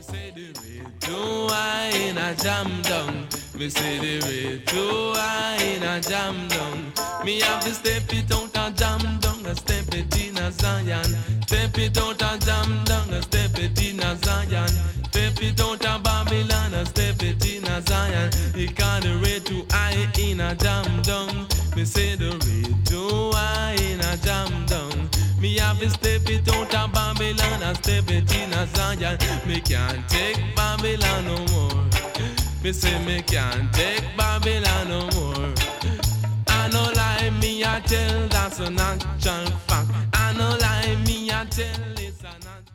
say the radio I in a jam down. Me say the radio I in a jam down. Me have to step it out a jam down, a step it in a Zion. Step it out a jam down, a step it in a Zion. Step it out a Babylon, a step it in a Zion. He call the radio I in a jam down. Me say the radio I in a jam down. Me have to step it out of Babylon and step it in a Zion. Me can't take Babylon no more. Me say me can't take Babylon no more. I no lie, me I tell that's a natural fact. I no lie, me I tell it's a natural